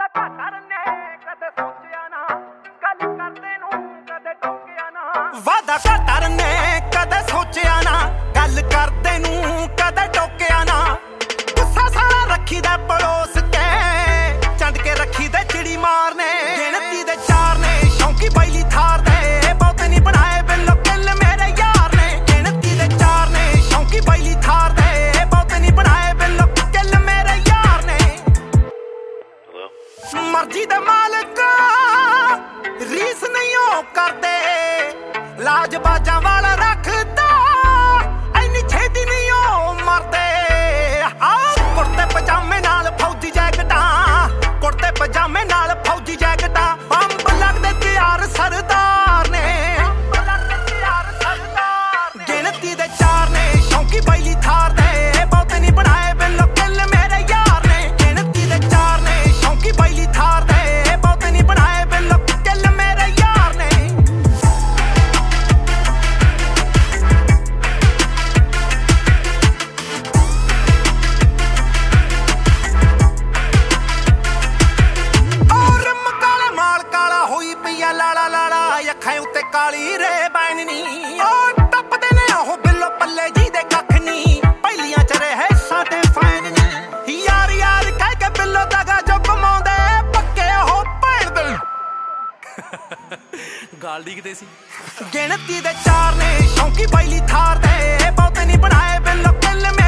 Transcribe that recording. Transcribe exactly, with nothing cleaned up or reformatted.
ਵਾਦਾ ਘਾਟਰ ਨੇ ਕਦੇ ਸੋਚਿਆ ਨਾ ਗੱਲ ਕਰਦੇ ਨੂੰ ਕਦੇ ਟੋਕਿਆ ਨਾ ਗੁੱਸਾ ਸਾਰਾ ਰੱਖੀ ਦਾ ਪੜੋਸ ਕੇ ਚੰਡ ਕੇ ਰੱਖੀ ਦੇ ਚਿੜੀ ਮਾਰਨੇ ਗਿਣਤੀ ਦੇ ਚਾਰ ਨੇ ਸ਼ੌਂਕੀ ਬੈਲੀ ਥਾਰ ਦੇ ਬਹੁਤੇ ਨਹੀਂ ਬਣਾਏ ਬਿੱਲੋ ਕਿੱਲ ਮੇਰੇ ਯਾਰ ਨੇ ਗਿਣਤੀ ਦੇ ਚਾਰ ਨੇ ਸ਼ੌਂਕੀ ਬੈਲੀ ਥਾਰ ਦੇ ਬਹੁਤੇ ਨਹੀਂ ਬਣਾਏ ਬਿੱਲੋ ਕਿੱਲ ਮੇਰੇ ਯਾਰ ਨੇ ਮਰਜ਼ੀ ਦੇ ਮਾਲਕ ਰੀਸ ਨਹੀਂ ਉਹ ਕਰਦੇ ਲਾਜ ਬਾਜਾਂ ਵਾਲਾ ਰੱਖਦਾ ਐਨੀ ਛੇਤੀ ਨਹੀਂ ਉਹ ਮਰਦੇ ਆ ਕੁੜਤੇ ਪਜਾਮੇ ਨਾਲ ਫੌਜੀ ਜੈਕਟਾਂ ਕੁੜਤੇ ਪਜਾਮੇ ਨਾਲ ਫੌਜੀ ਜੈਕਟਾਂ ਬੰਬ ਲੱਗਦੇ ਤਿਆਰ ਸਰਦਾਰ ਨੇ ਬੰਬ ਲੱਗਦੇ ਤਿਆਰ ਸਰਦਾਰ ਗਿਣਤੀ ਦੇ ਚਾਰ ਨੇ ਸ਼ੌਂਕੀ ਬੈਲੀ ਥਾਰ ਦੇ ਬਹੁਤੇ ਨਹੀਂ ਬਣਾਏ ਬਿੱਲੋ ਕਿੱਲ ਮੇਰੇ ਯਾਰ ਨੇ ਗਿਣਤੀ ਦੇ ਚਾਰ ਨੇ ਸ਼ੌਂਕੀ ਬੈਲੀ ਥਾਰ ਦੇ ਬਹੁਤੇ ਨਹੀਂ ਬਣਾਏ ਬਿੱਲੋ ਕਿੱਲ ਮੇਰੇ ਯਾਰ ਨੇ ਲਾਲਾ ਲਾਲਾ ਅੱਖਾਂ ਉੱਤੇ ਕਾਲੀ ਰੇ ਬੈਣਨੀ ਉਹ ਟੱਪਦੇ ਨੇ ਉਹ ਬਿੱਲੋ ਪੱਲੇ ਜੀ ਦੇ ਕੱਖ ਨਹੀਂ ਪਹਿਲੀਆਂ ਚ ਰਹੇ ਸਾਡੇ ਫੈਨ ਨੀ ਯਾਰ ਯਾਰ ਕਹਿ ਕੇ ਬਿੱਲੋ ਦਗਾ ਜੋ ਕਮਾਉਂਦੇ ਪੱਕੇ ਉਹ ਭੈਣ ਦੇ ਗਾਲ ਡੀਕਦੇ ਸੀ ਗਿਣਤੀ ਦੇ ਚਾਰ ਨੇ ਸ਼ੌਂਕੀ ਬੈਲੀ ਥਾਰ ਦੇ ਬਹੁਤੇ ਨਹੀਂ ਬਣਾਏ ਬਿੱਲੋ ਕਿੱਲ